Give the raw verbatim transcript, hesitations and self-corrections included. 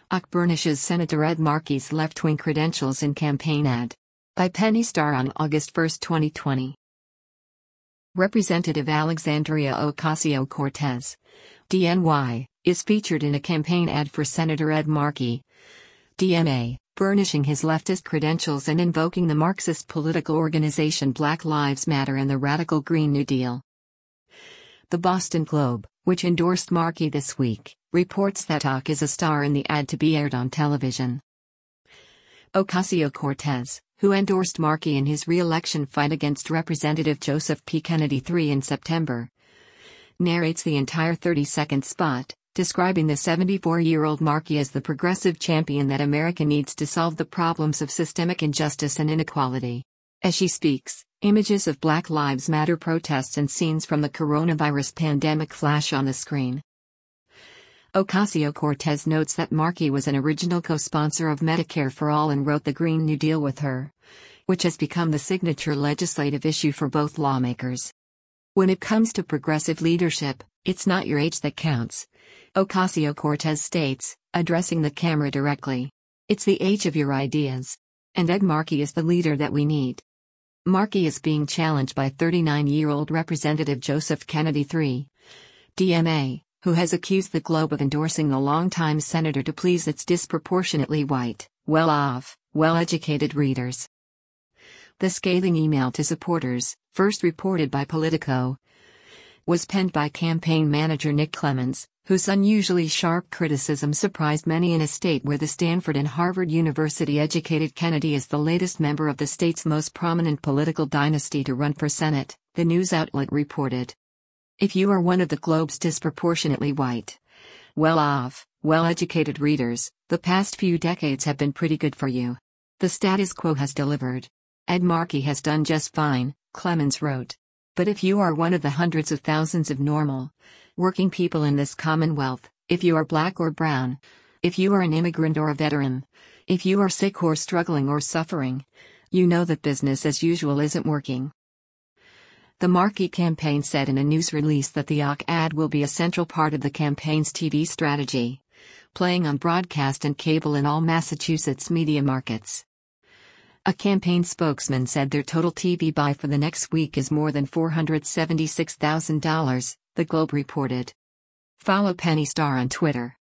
O C burnishes Senator Ed Markey's left-wing credentials in campaign ad. By Penny Starr on August first, twenty twenty. Representative Alexandria Ocasio-Cortez, D N Y, is featured in a campaign ad for Senator Ed Markey, D M A, burnishing his leftist credentials and invoking the Marxist political organization Black Lives Matter and the radical Green New Deal. The Boston Globe, which endorsed Markey this week, reports that O C is a star in the ad to be aired on television. Ocasio-Cortez, who endorsed Markey in his re-election fight against Representative Joseph P. Kennedy the third in September, narrates the entire thirty-second spot, describing the seventy-four-year-old Markey as the progressive champion that America needs to solve the problems of systemic injustice and inequality. As she speaks, images of Black Lives Matter protests and scenes from the coronavirus pandemic flash on the screen. Ocasio-Cortez notes that Markey was an original co-sponsor of Medicare for All and wrote the Green New Deal with her, which has become the signature legislative issue for both lawmakers. When it comes to progressive leadership, it's not your age that counts, Ocasio-Cortez states, addressing the camera directly. It's the age of your ideas. And Ed Markey is the leader that we need. Markey is being challenged by thirty-nine-year-old Representative Joseph Kennedy the third, D M A, who has accused the Globe of endorsing the longtime senator to please its disproportionately white, well-off, well-educated readers. The scathing email to supporters, first reported by Politico, was penned by campaign manager Nick Clemens, whose unusually sharp criticism surprised many in a state where the Stanford and Harvard University-educated Kennedy is the latest member of the state's most prominent political dynasty to run for Senate, the news outlet reported. If you are one of the Globe's disproportionately white, well-off, well-educated readers, the past few decades have been pretty good for you. The status quo has delivered. Ed Markey has done just fine, Clemens wrote. But if you are one of the hundreds of thousands of normal, working people in this Commonwealth, if you are black or brown, if you are an immigrant or a veteran, if you are sick or struggling or suffering, you know that business as usual isn't working. The Markey campaign said in a news release that the O C ad will be a central part of the campaign's T V strategy, playing on broadcast and cable in all Massachusetts media markets. A campaign spokesman said their total T V buy for the next week is more than four hundred seventy-six thousand dollars, the Globe reported. Follow Penny Starr on Twitter.